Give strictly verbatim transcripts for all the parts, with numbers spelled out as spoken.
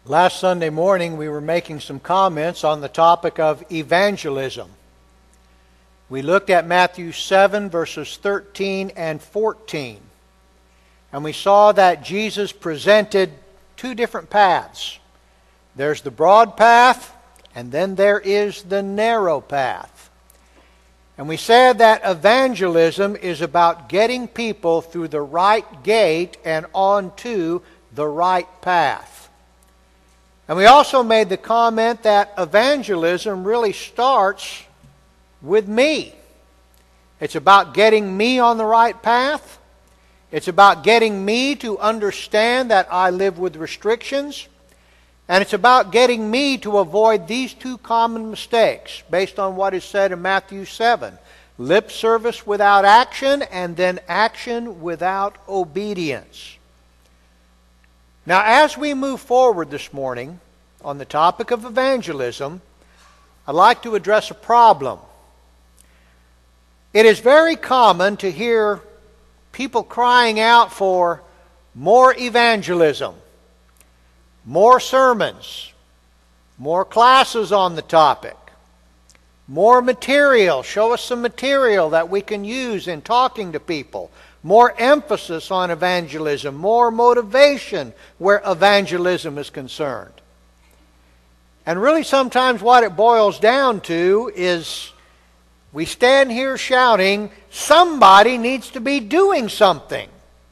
Last Sunday morning, we were making some comments on the topic of evangelism. We looked at Matthew seven, verses thirteen and fourteen. And we saw that Jesus presented two different paths. There's the broad path, and then there is the narrow path. And we said that evangelism is about getting people through the right gate and onto the right path. And we also made the comment that evangelism really starts with me. It's about getting me on the right path. It's about getting me to understand that I live with restrictions. And it's about getting me to avoid these two common mistakes based on what is said in Matthew seven. Lip service without action, and then action without obedience. Now, as we move forward this morning on the topic of evangelism, I'd like to address a problem. It is very common to hear people crying out for more evangelism, more sermons, more classes on the topic, more material. Show us some material that we can use in talking to people. More emphasis on evangelism, more motivation where evangelism is concerned. And really sometimes what it boils down to is we stand here shouting, somebody needs to be doing something.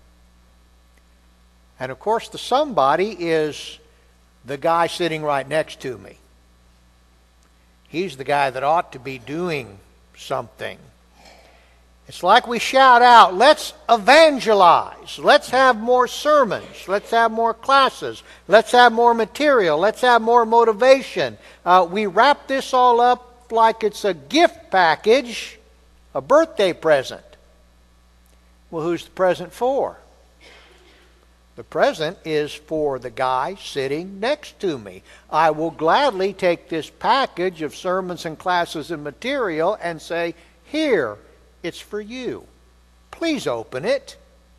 And of course the somebody is the guy sitting right next to me. He's the guy that ought to be doing something. It's like we shout out, let's evangelize. Let's have more sermons. Let's have more classes. Let's have more material. Let's have more motivation. Uh, we wrap this all up like it's a gift package, a birthday present. Well, who's the present for? The present is for the guy sitting next to me. I will gladly take this package of sermons and classes and material and say, here, it's for you. Please open it.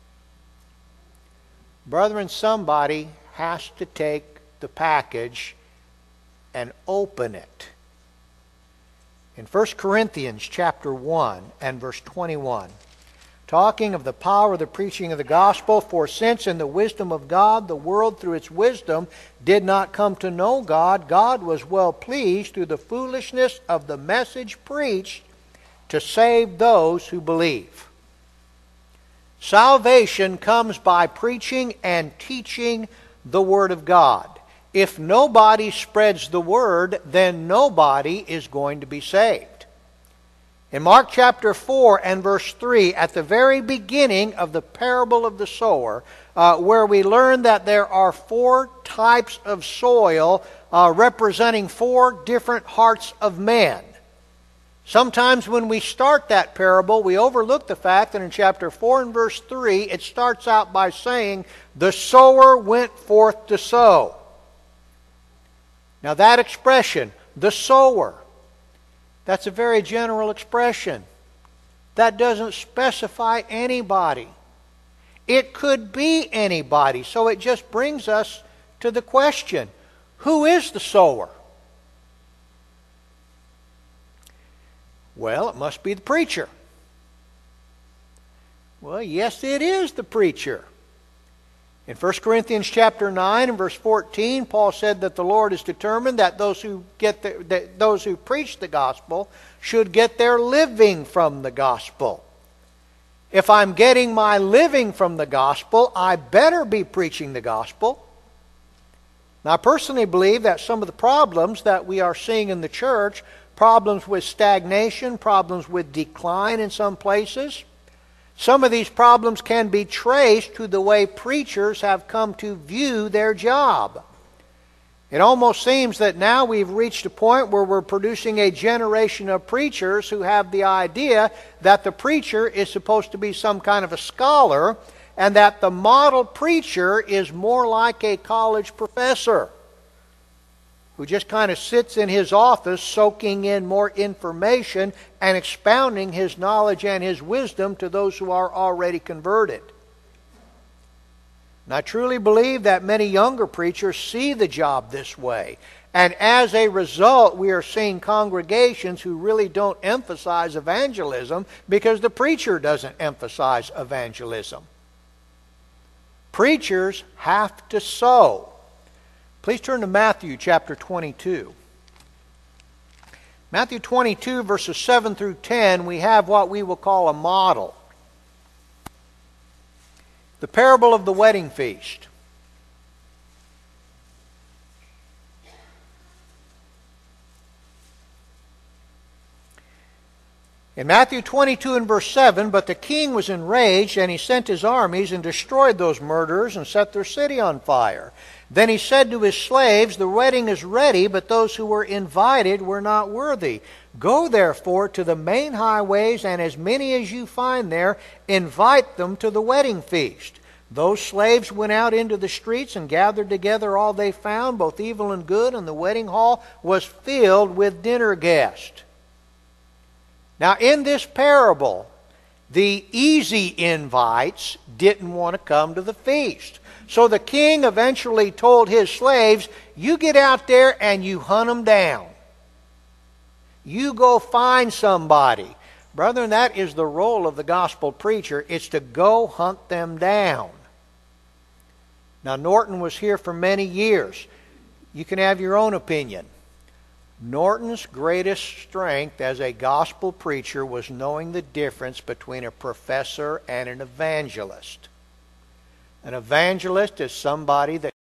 Brethren, somebody has to take the package and open it. In First Corinthians chapter one and verse twenty-one, talking of the power of the preaching of the gospel, for since in the wisdom of God the world through its wisdom did not come to know God, God was well pleased through the foolishness of the message preached to save those who believe. Salvation comes by preaching and teaching the Word of God. If nobody spreads the Word, then nobody is going to be saved. In Mark chapter four and verse three, at the very beginning of the parable of the sower, uh, where we learn that there are four types of soil uh, representing four different hearts of men. Sometimes when we start that parable, we overlook the fact that in chapter four and verse three, it starts out by saying, the sower went forth to sow. Now that expression, the sower, that's a very general expression. That doesn't specify anybody. It could be anybody. So it just brings us to the question, who is the sower? Well, it must be the preacher. Well, yes, it is the preacher. In First Corinthians chapter nine and verse fourteen, Paul said that the Lord is determined that those who get the, that those who preach the gospel should get their living from the gospel. If I'm getting my living from the gospel, I better be preaching the gospel. Now, I personally believe that some of the problems that we are seeing in the church, problems with stagnation, problems with decline in some places, some of these problems can be traced to the way preachers have come to view their job. It almost seems that now we've reached a point where we're producing a generation of preachers who have the idea that the preacher is supposed to be some kind of a scholar, and that the model preacher is more like a college professor who just kind of sits in his office soaking in more information and expounding his knowledge and his wisdom to those who are already converted. And I truly believe that many younger preachers see the job this way. And as a result, we are seeing congregations who really don't emphasize evangelism because the preacher doesn't emphasize evangelism. Preachers have to sow. Please turn to Matthew chapter twenty-two. Matthew twenty-two, verses seven through ten, we have what we will call a model. The parable of the wedding feast. In Matthew twenty-two and verse seven, but the king was enraged, and he sent his armies and destroyed those murderers and set their city on fire. Then he said to his slaves, the wedding is ready, but those who were invited were not worthy. Go therefore to the main highways, and as many as you find there, invite them to the wedding feast. Those slaves went out into the streets and gathered together all they found, both evil and good, and the wedding hall was filled with dinner guests. Now, in this parable, the easy invites didn't want to come to the feast. So the king eventually told his slaves, you get out there and you hunt them down. You go find somebody. Brethren, that is the role of the gospel preacher. It's to go hunt them down. Now, Norton was here for many years. You can have your own opinion. Norton's greatest strength as a gospel preacher was knowing the difference between a professor and an evangelist. An evangelist is somebody that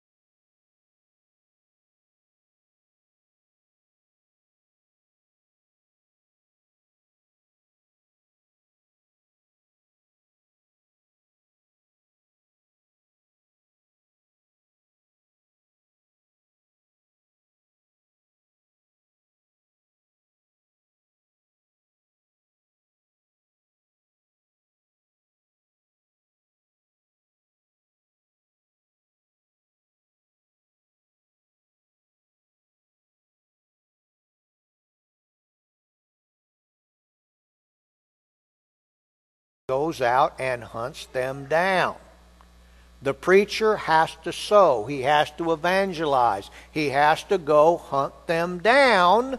goes out and hunts them down. The preacher has to sow. He has to evangelize. He has to go hunt them down.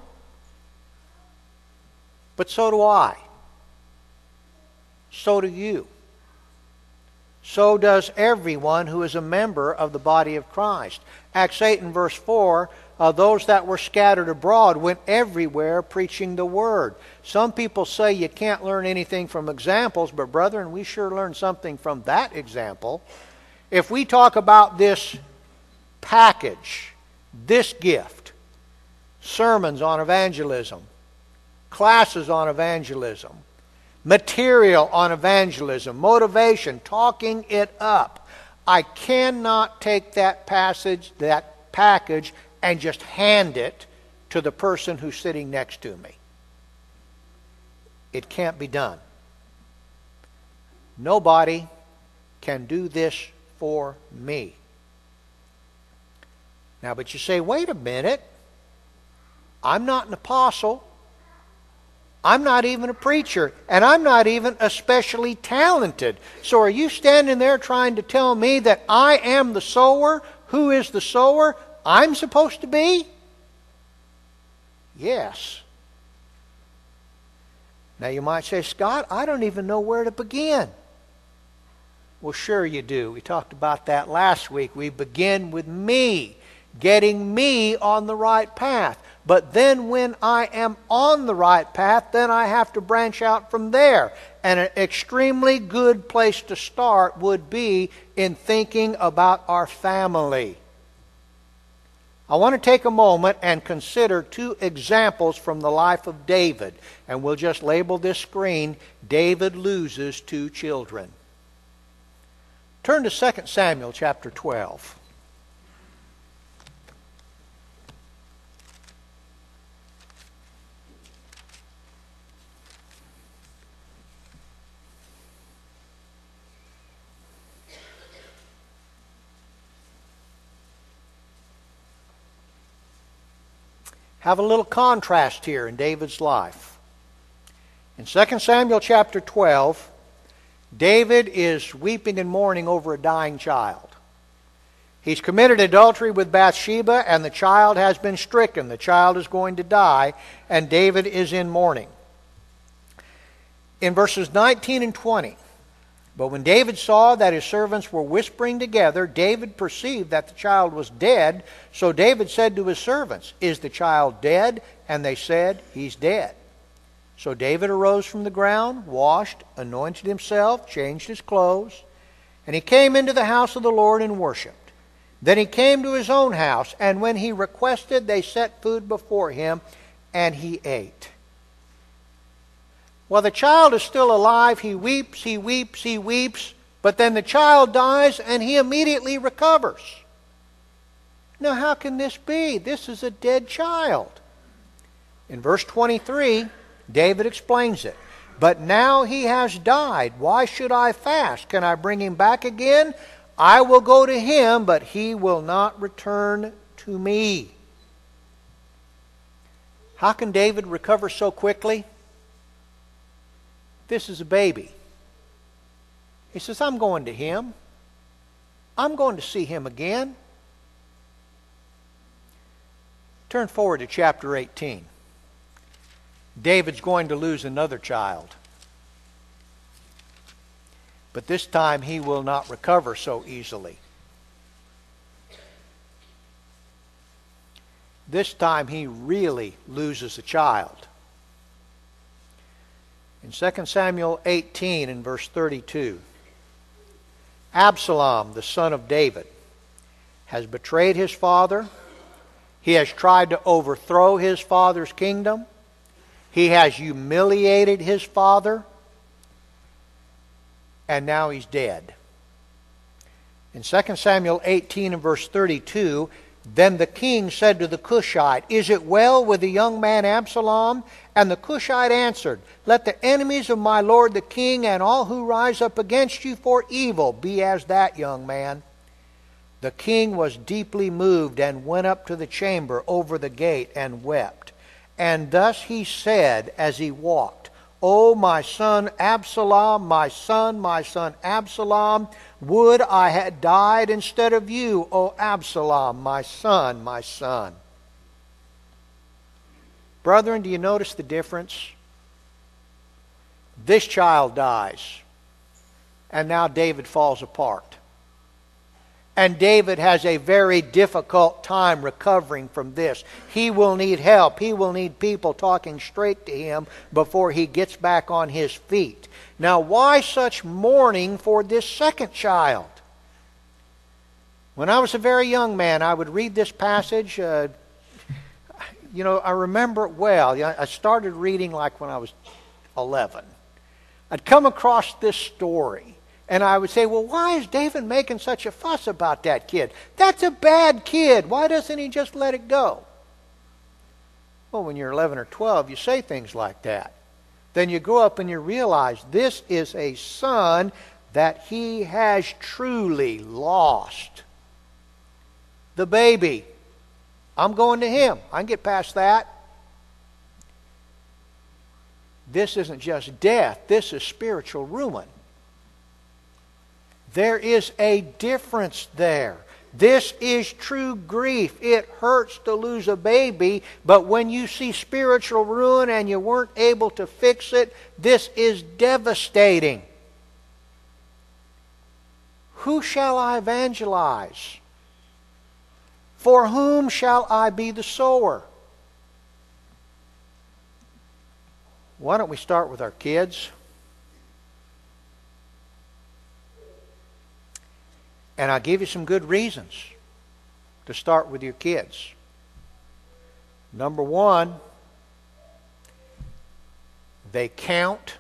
But so do I. So do you. So does everyone who is a member of the body of Christ. Acts eight and verse four, uh, those that were scattered abroad went everywhere preaching the word. Some people say you can't learn anything from examples, but brethren, we sure learn something from that example. If we talk about this package, this gift, sermons on evangelism, classes on evangelism, material on evangelism, motivation, talking it up, I cannot take that passage, that package, and just hand it to the person who's sitting next to me. It can't be done. Nobody can do this for me. Now, but you say, wait a minute. I'm not an apostle. I'm not even a preacher. And I'm not even especially talented. So are you standing there trying to tell me that I am the sower? Who is the sower? I'm supposed to be? Yes. Now you might say, Scott, I don't even know where to begin. Well, sure you do. We talked about that last week. We begin with me, getting me on the right path. But then when I am on the right path, then I have to branch out from there. And an extremely good place to start would be in thinking about our family. I want to take a moment and consider two examples from the life of David. And we'll just label this screen, David loses two children. Turn to Second Samuel chapter twelve. Have a little contrast here in David's life. In Second Samuel chapter twelve, David is weeping and mourning over a dying child. He's committed adultery with Bathsheba, and the child has been stricken. The child is going to die, and David is in mourning. In verses nineteen and twenty, but when David saw that his servants were whispering together, David perceived that the child was dead. So David said to his servants, "Is the child dead?" And they said, "He's dead." So David arose from the ground, washed, anointed himself, changed his clothes, and he came into the house of the Lord and worshipped. Then he came to his own house, and when he requested, they set food before him, and he ate. While the child is still alive, he weeps, he weeps, he weeps, but then the child dies, and he immediately recovers. Now, how can this be? This is a dead child. In verse twenty-three, David explains it. But now he has died. Why should I fast? Can I bring him back again? I will go to him, but he will not return to me. How can David recover so quickly? This is a baby. He says, I'm going to him. I'm going to see him again. Turn forward to chapter eighteen. David's going to lose another child. But this time he will not recover so easily. This time he really loses a child. In Second Samuel eighteen and verse thirty-two, Absalom, the son of David, has betrayed his father. He has tried to overthrow his father's kingdom. He has humiliated his father. And now he's dead. In Second Samuel eighteen and verse thirty-two, then the king said to the Cushite, "Is it well with the young man Absalom?" And the Cushite answered, "Let the enemies of my lord the king and all who rise up against you for evil be as that young man." The king was deeply moved and went up to the chamber over the gate and wept. And thus he said as he walked, "O my son Absalom, my son, my son Absalom, would I had died instead of you, O Absalom, my son, my son." Brethren, do you notice the difference? This child dies, and now David falls apart. And David has a very difficult time recovering from this. He will need help. He will need people talking straight to him before he gets back on his feet. Now, why such mourning for this second child? When I was a very young man, I would read this passage. Uh, you know, I remember it well. I started reading like when I was eleven. I'd come across this story. And I would say, well, why is David making such a fuss about that kid? That's a bad kid. Why doesn't he just let it go? Well, when you're eleven or twelve, you say things like that. Then you grow up and you realize this is a son that he has truly lost. The baby. I'm going to him. I can get past that. This isn't just death. This is spiritual ruin. There is a difference there. This is true grief. It hurts to lose a baby, but when you see spiritual ruin and you weren't able to fix it, this is devastating. Who shall I evangelize? For whom shall I be the sower? Why don't we start with our kids? And I'll give you some good reasons to start with your kids. Number one, they count.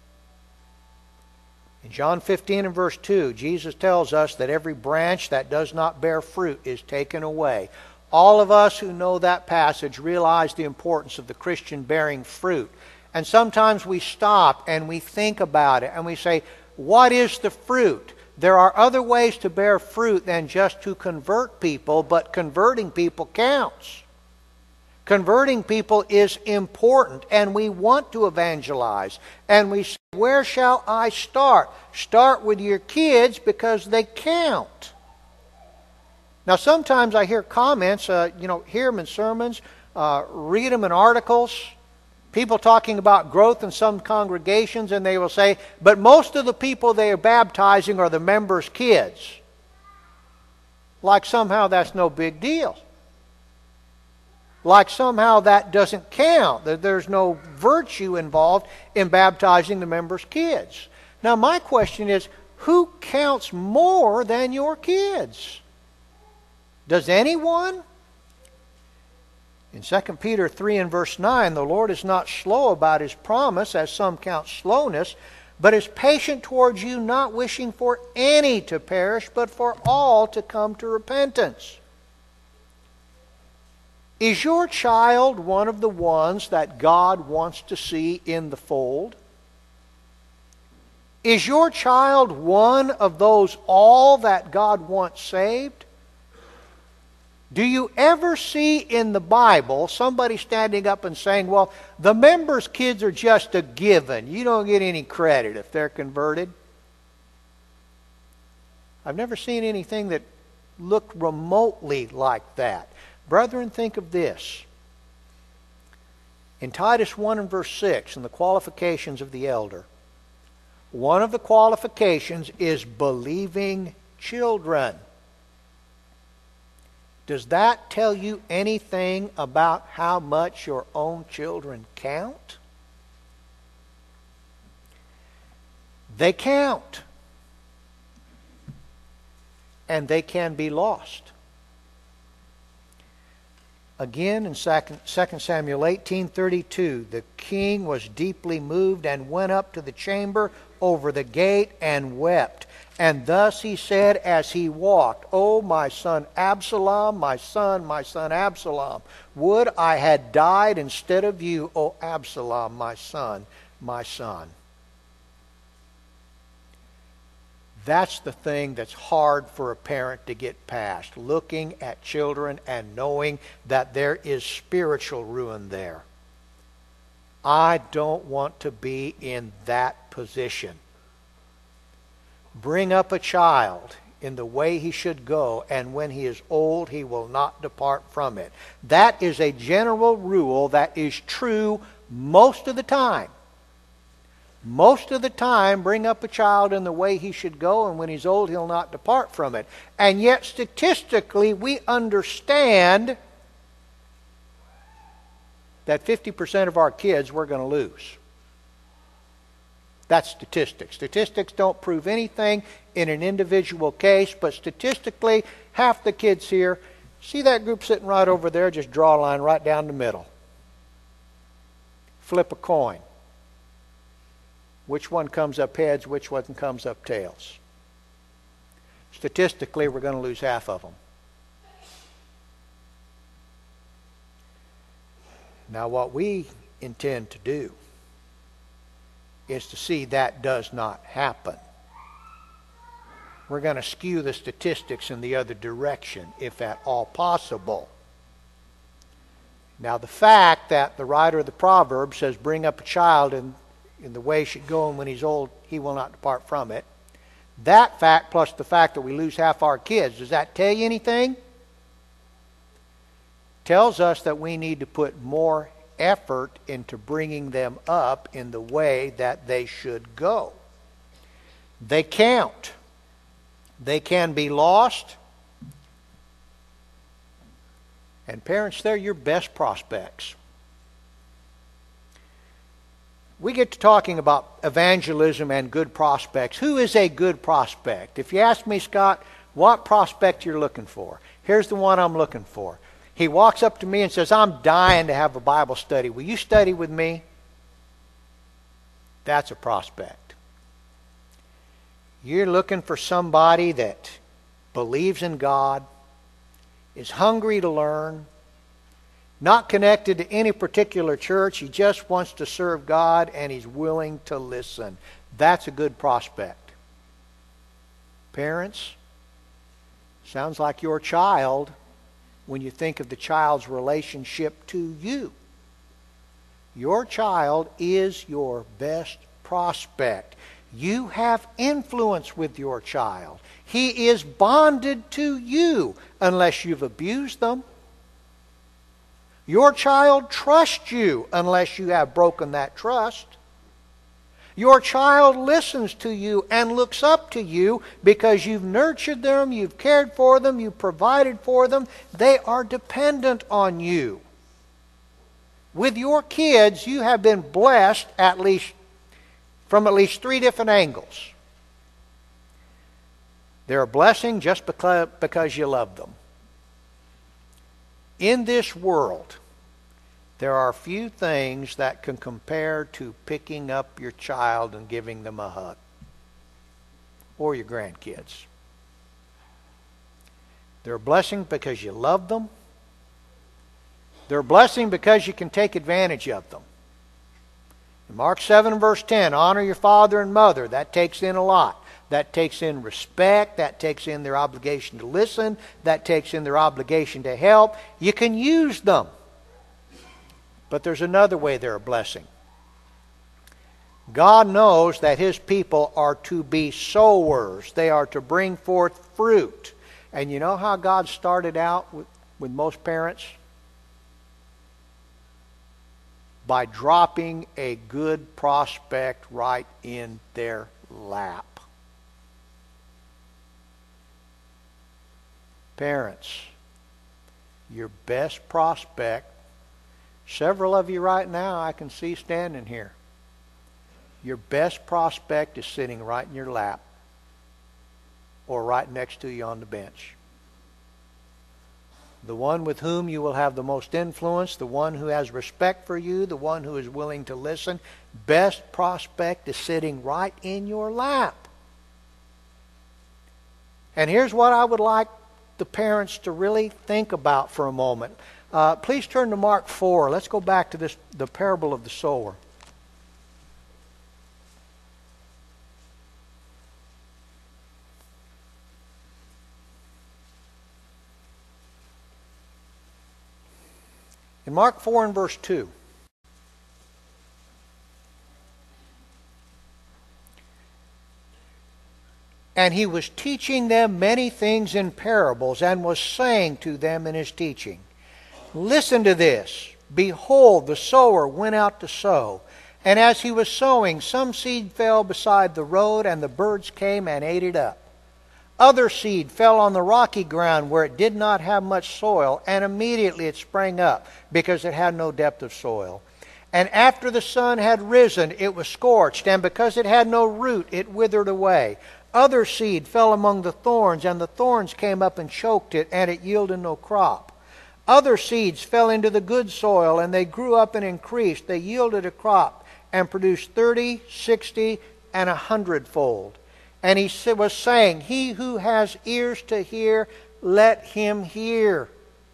In John fifteen and verse two, Jesus tells us that every branch that does not bear fruit is taken away. All of us who know that passage realize the importance of the Christian bearing fruit. And sometimes we stop and we think about it and we say, what is the fruit? There are other ways to bear fruit than just to convert people, but converting people counts. Converting people is important, and we want to evangelize. And we say, where shall I start? Start with your kids because they count. Now, sometimes I hear comments, uh, you know, hear them in sermons, uh, read them in articles, people talking about growth in some congregations, and they will say, but most of the people they are baptizing are the members' kids. Like somehow that's no big deal. Like somehow that doesn't count, that there's no virtue involved in baptizing the members' kids. Now, my question is, who counts more than your kids? Does anyone? In Second Peter three and verse nine, the Lord is not slow about His promise, as some count slowness, but is patient towards you, not wishing for any to perish, but for all to come to repentance. Is your child one of the ones that God wants to see in the fold? Is your child one of those all that God wants saved? Do you ever see in the Bible somebody standing up and saying, well, the members' kids are just a given. You don't get any credit if they're converted? I've never seen anything that looked remotely like that. Brethren, think of this. In Titus one and verse six, in the qualifications of the elder, one of the qualifications is believing children. Does that tell you anything about how much your own children count? They count. And they can be lost. Again, in Second Samuel eighteen thirty-two, the king was deeply moved and went up to the chamber over the gate and wept. And thus he said as he walked, O my son Absalom, my son, my son Absalom, would I had died instead of you, O Absalom, my son, my son. That's the thing that's hard for a parent to get past, looking at children and knowing that there is spiritual ruin there. I don't want to be in that position. Bring up a child in the way he should go, and when he is old, he will not depart from it. That is a general rule that is true most of the time. Most of the time, bring up a child in the way he should go, and when he's old, he'll not depart from it. And yet, statistically, we understand that fifty percent of our kids we're going to lose. That's statistics. Statistics don't prove anything in an individual case, but statistically, half the kids here, see that group sitting right over there? Just draw a line right down the middle. Flip a coin. Which one comes up heads, which one comes up tails? Statistically, we're going to lose half of them. Now, what we intend to do is to see that does not happen. We're going to skew the statistics in the other direction, if at all possible. Now, the fact that the writer of the Proverbs says, bring up a child in, in the way he should go, and when he's old, he will not depart from it. That fact, plus the fact that we lose half our kids, does that tell you anything? Tells us that we need to put more effort into bringing them up in the way that they should go. They count. They can be lost. And parents, they're your best prospects. We get to talking about evangelism and good prospects. Who is a good prospect? If you ask me, Scott, what prospect you're looking for, here's the one I'm looking for. He walks up to me and says, I'm dying to have a Bible study. Will you study with me? That's a prospect. You're looking for somebody that believes in God, is hungry to learn, not connected to any particular church. He just wants to serve God, and he's willing to listen. That's a good prospect. Parents, sounds like your child when you think of the child's relationship to you. Your child is your best prospect. You have influence with your child. He is bonded to you unless you've abused them. Your child trusts you unless you have broken that trust. Your child listens to you and looks up to you because you've nurtured them, you've cared for them, you've provided for them. They are dependent on you. With your kids, you have been blessed at least from at least three different angles. They're a blessing just because, because you love them. In this world, there are few things that can compare to picking up your child and giving them a hug. Or your grandkids. They're a blessing because you love them. They're a blessing because you can take advantage of them. In Mark seven verse ten, honor your father and mother. That takes in a lot. That takes in respect. That takes in their obligation to listen. That takes in their obligation to help. You can use them. But there's another way they're a blessing. God knows that His people are to be sowers. They are to bring forth fruit. And you know how God started out with, with most parents? By dropping a good prospect right in their lap. Parents, your best prospect, several of you right now I can see standing here. Your best prospect is sitting right in your lap or right next to you on the bench. The one with whom you will have the most influence, the one who has respect for you, the one who is willing to listen, best prospect is sitting right in your lap. And here's what I would like the parents to really think about for a moment. Uh, please turn to Mark four. Let's go back to this, the parable of the sower. In Mark four and verse two. And he was teaching them many things in parables, and was saying to them in his teaching, listen to this. Behold, the sower went out to sow. And as he was sowing, some seed fell beside the road, and the birds came and ate it up. Other seed fell on the rocky ground where it did not have much soil, and immediately it sprang up, because it had no depth of soil. And after the sun had risen, it was scorched, and because it had no root, it withered away. Other seed fell among the thorns, and the thorns came up and choked it, and it yielded no crop. Other seeds fell into the good soil, and they grew up and increased. They yielded a crop, and produced thirty, sixty, and a hundredfold. And he was saying, he who has ears to hear, let him hear.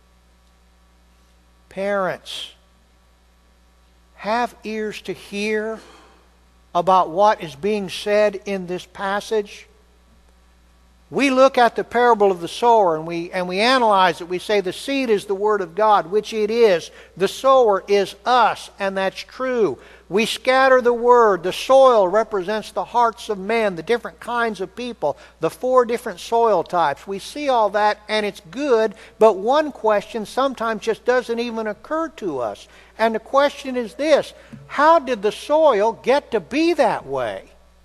Parents, have ears to hear about what is being said in this passage. We look at the parable of the sower and we and we analyze it. We say the seed is the Word of God, which it is. The sower is us, and that's true. We scatter the Word. The soil represents the hearts of men, the different kinds of people, the four different soil types. We see all that, and it's good, but one question sometimes just doesn't even occur to us. And the question is this: how did the soil get to be that way?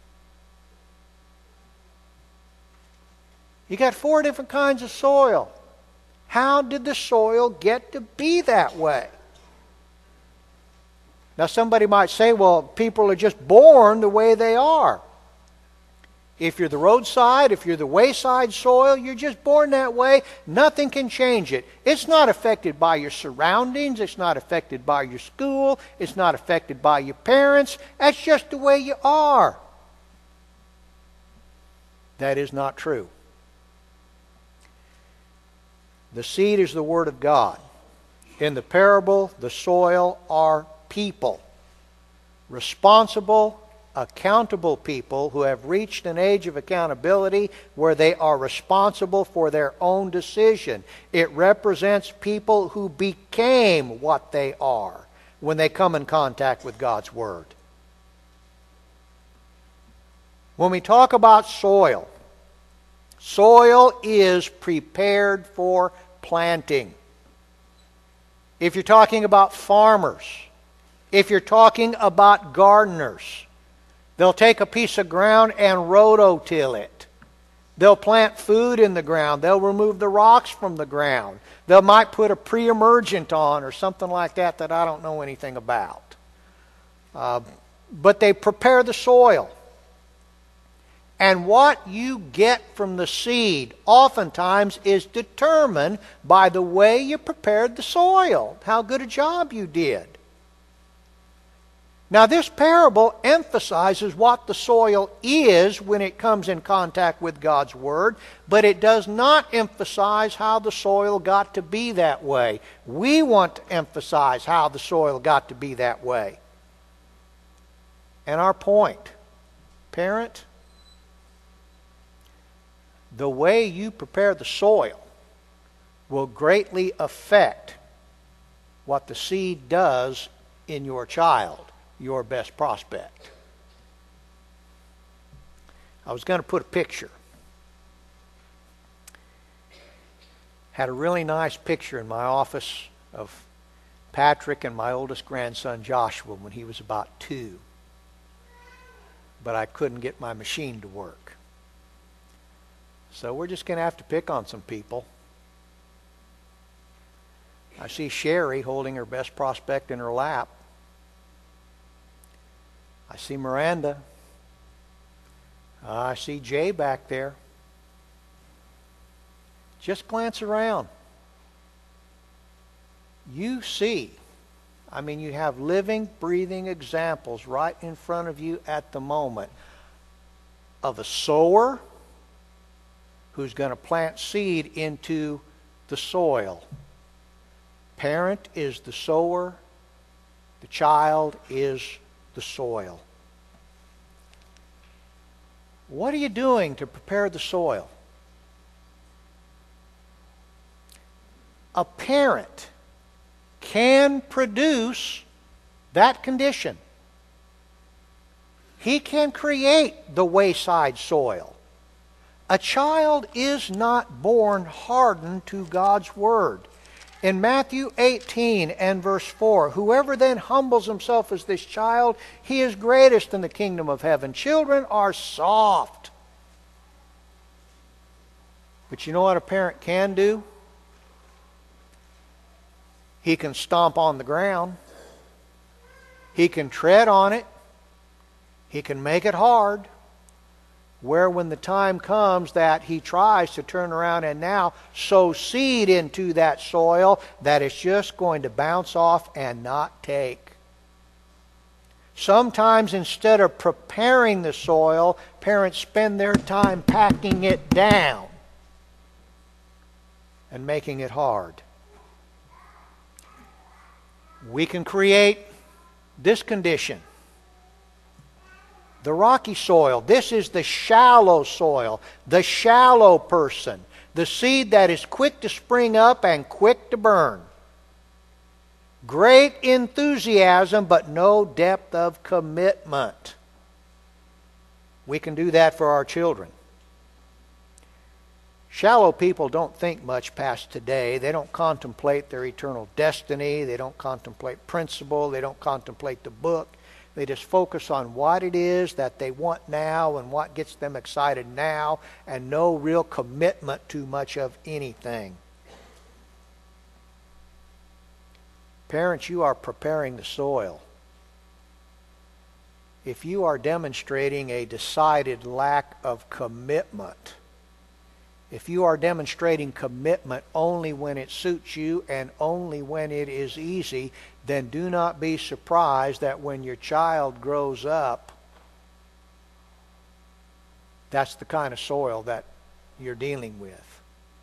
You got four different kinds of soil. How did the soil get to be that way? Now somebody might say, well, people are just born the way they are. If you're the roadside, if you're the wayside soil, you're just born that way. Nothing can change it. It's not affected by your surroundings. It's not affected by your school. It's not affected by your parents. That's just the way you are. That is not true. The seed is the Word of God. In the parable, the soil are people. Responsible, accountable people who have reached an age of accountability where they are responsible for their own decision. It represents people who became what they are when they come in contact with God's Word. When we talk about soil, soil is prepared for planting. If you're talking about farmers, if you're talking about gardeners, they'll take a piece of ground and rototill it. They'll plant food in the ground. They'll remove the rocks from the ground. They might put a pre-emergent on or something like that that I don't know anything about. Uh, but they prepare the soil. And what you get from the seed oftentimes is determined by the way you prepared the soil, how good a job you did. Now, this parable emphasizes what the soil is when it comes in contact with God's Word, but it does not emphasize how the soil got to be that way. We want to emphasize how the soil got to be that way. And our point, parent, the way you prepare the soil will greatly affect what the seed does in your child, your best prospect. I was going to put a picture. Had a really nice picture in my office of Patrick and my oldest grandson Joshua when he was about two. But I couldn't get my machine to work. So we're just going to have to pick on some people. I see Sherry holding her best prospect in her lap. I see Miranda. Uh, I see Jay back there. Just glance around. You see, I mean, you have living, breathing examples right in front of you at the moment of a sower who's going to plant seed into the soil. Parent is the sower. The child is the soil. What are you doing to prepare the soil? A parent can produce that condition. He can create the wayside soil. A child is not born hardened to God's Word. In Matthew eighteen and verse four, whoever then humbles himself as this child, he is greatest in the kingdom of heaven. Children are soft. But you know what a parent can do? He can stomp on the ground. He can tread on it. He can make it hard. Where when the time comes that he tries to turn around and now sow seed into that soil, that it's just going to bounce off and not take. Sometimes instead of preparing the soil, parents spend their time packing it down and making it hard. We can create this condition. The rocky soil. This is the shallow soil. The shallow person. The seed that is quick to spring up and quick to burn. Great enthusiasm, but no depth of commitment. We can do that for our children. Shallow people don't think much past today. They don't contemplate their eternal destiny. They don't contemplate principle. They don't contemplate the book. They just focus on what it is that they want now and what gets them excited now, and no real commitment to much of anything. Parents, you are preparing the soil. If you are demonstrating a decided lack of commitment, if you are demonstrating commitment only when it suits you and only when it is easy, then do not be surprised that when your child grows up, that's the kind of soil that you're dealing with.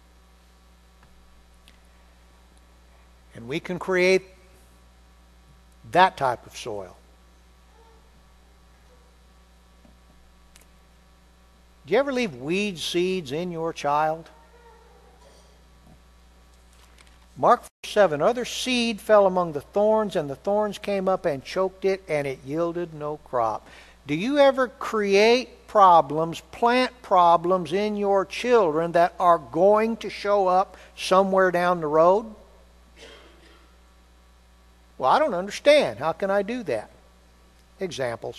And we can create that type of soil. Do you ever leave weed seeds in your child? Mark seven, other seed fell among the thorns, and the thorns came up and choked it, and it yielded no crop. Do you ever create problems, plant problems in your children that are going to show up somewhere down the road? Well, I don't understand. How can I do that? Examples.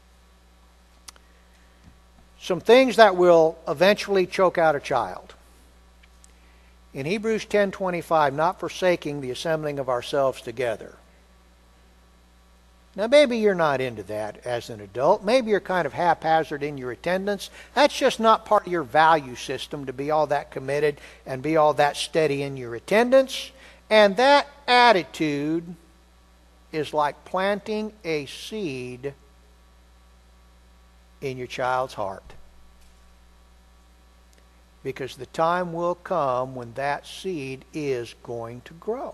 Some things that will eventually choke out a child. In Hebrews ten twenty-five, not forsaking the assembling of ourselves together. Now, maybe you're not into that as an adult. Maybe you're kind of haphazard in your attendance. That's just not part of your value system to be all that committed and be all that steady in your attendance. And that attitude is like planting a seed in your child's heart. Because the time will come when that seed is going to grow.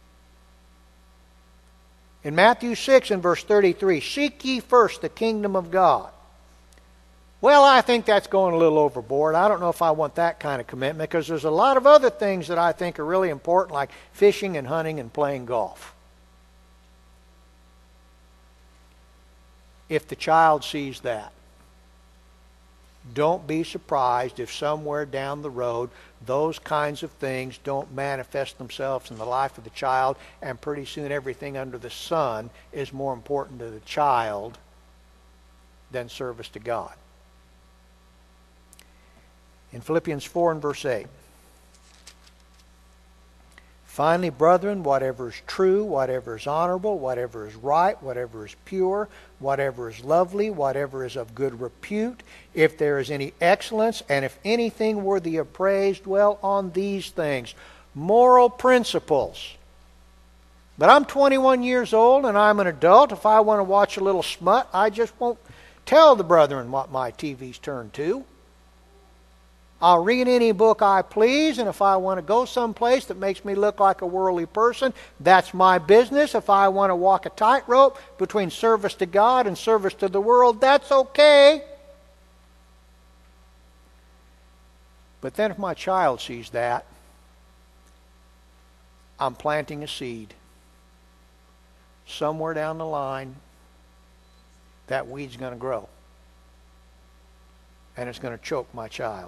In Matthew six and verse thirty-three, seek ye first the kingdom of God. Well, I think that's going a little overboard. I don't know if I want that kind of commitment, because there's a lot of other things that I think are really important, like fishing and hunting and playing golf. If the child sees that, don't be surprised if somewhere down the road those kinds of things don't manifest themselves in the life of the child, and pretty soon everything under the sun is more important to the child than service to God. In Philippians four and verse eight, finally, brethren, whatever is true, whatever is honorable, whatever is right, whatever is pure, whatever is lovely, whatever is of good repute, if there is any excellence, and if anything worthy of praise, dwell on these things. Moral principles. But I'm twenty-one years old and I'm an adult. If I want to watch a little smut, I just won't tell the brethren what my T V's turned to. I'll read any book I please, and if I want to go someplace that makes me look like a worldly person, that's my business. If I want to walk a tightrope between service to God and service to the world, that's okay. But then if my child sees that, I'm planting a seed. Somewhere down the line, that weed's going to grow. And it's going to choke my child.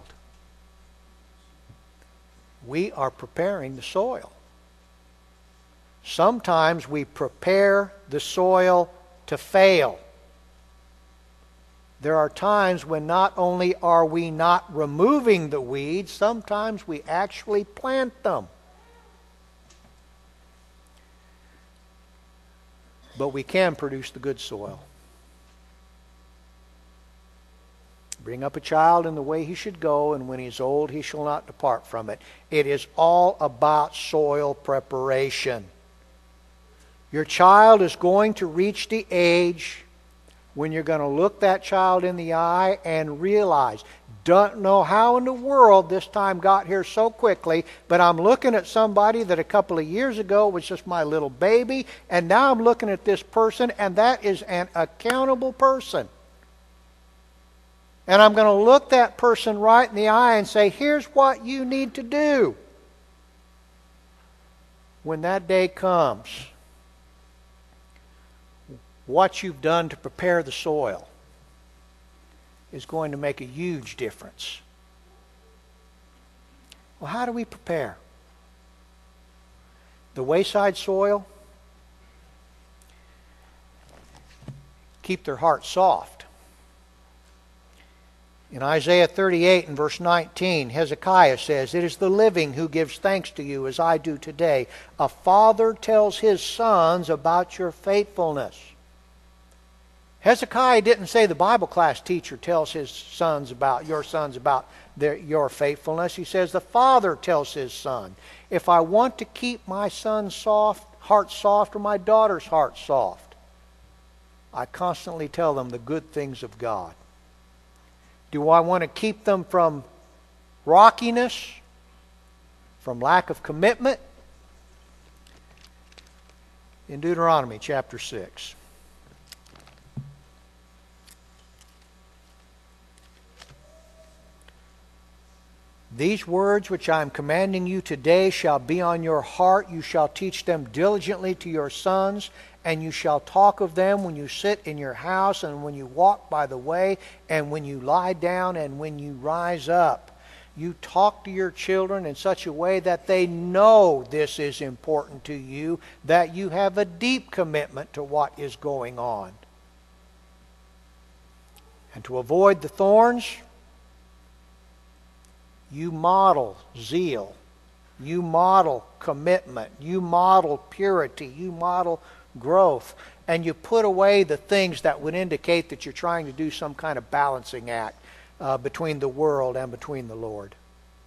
We are preparing the soil. Sometimes we prepare the soil to fail. There are times when not only are we not removing the weeds, sometimes we actually plant them. But we can produce the good soil. Bring up a child in the way he should go, and when he is old he shall not depart from it. It is all about soil preparation. Your child is going to reach the age when you're going to look that child in the eye and realize, don't know how in the world this time got here so quickly, but I'm looking at somebody that a couple of years ago was just my little baby, and now I'm looking at this person, and that is an accountable person. And I'm going to look that person right in the eye and say, here's what you need to do. When that day comes, what you've done to prepare the soil is going to make a huge difference. Well, how do we prepare? The wayside soil, keep their hearts soft. In Isaiah thirty-eight and verse nineteen, Hezekiah says, it is the living who gives thanks to you as I do today. A father tells his sons about your faithfulness. Hezekiah didn't say the Bible class teacher tells his sons about, your sons about their, your faithfulness. He says the father tells his son. If I want to keep my son's soft, heart soft or my daughter's heart soft, I constantly tell them the good things of God. Do I want to keep them from rockiness, from lack of commitment? In Deuteronomy chapter six. These words which I am commanding you today shall be on your heart. You shall teach them diligently to your sons, and you shall talk of them when you sit in your house, and when you walk by the way, and when you lie down, and when you rise up. You talk to your children in such a way that they know this is important to you, that you have a deep commitment to what is going on. And to avoid the thorns, you model zeal. You model commitment. You model purity. You model growth. And you put away the things that would indicate that you're trying to do some kind of balancing act uh, between the world and between the Lord.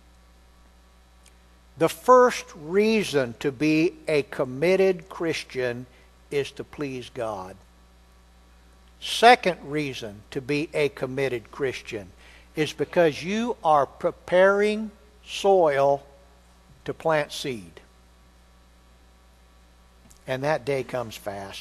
The first reason to be a committed Christian is to please God. Second reason to be a committed Christian is because you are preparing soil to plant seed. And that day comes fast.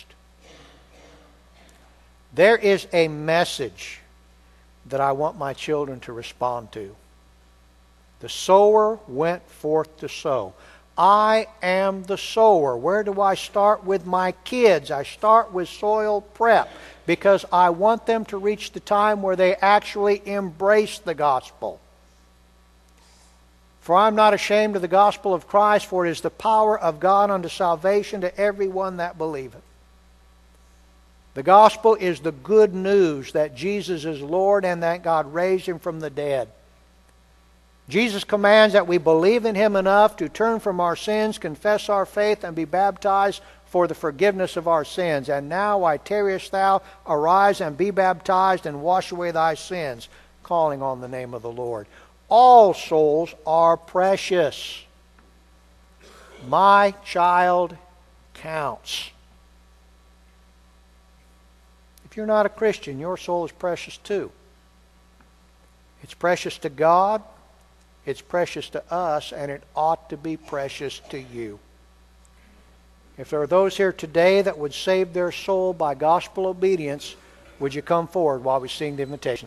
There is a message that I want my children to respond to. The sower went forth to sow. I am the sower. Where do I start with my kids? I start with soil prep because I want them to reach the time where they actually embrace the gospel. For I am not ashamed of the gospel of Christ, for it is the power of God unto salvation to everyone that believeth. The gospel is the good news that Jesus is Lord and that God raised Him from the dead. Jesus commands that we believe in Him enough to turn from our sins, confess our faith, and be baptized for the forgiveness of our sins. And now, why tarriest thou? Arise and be baptized and wash away thy sins, calling on the name of the Lord. All souls are precious. My child counts. If you're not a Christian, your soul is precious too. It's precious to God. It's precious to us, and it ought to be precious to you. If there are those here today that would save their soul by gospel obedience, would you come forward while we sing the invitation?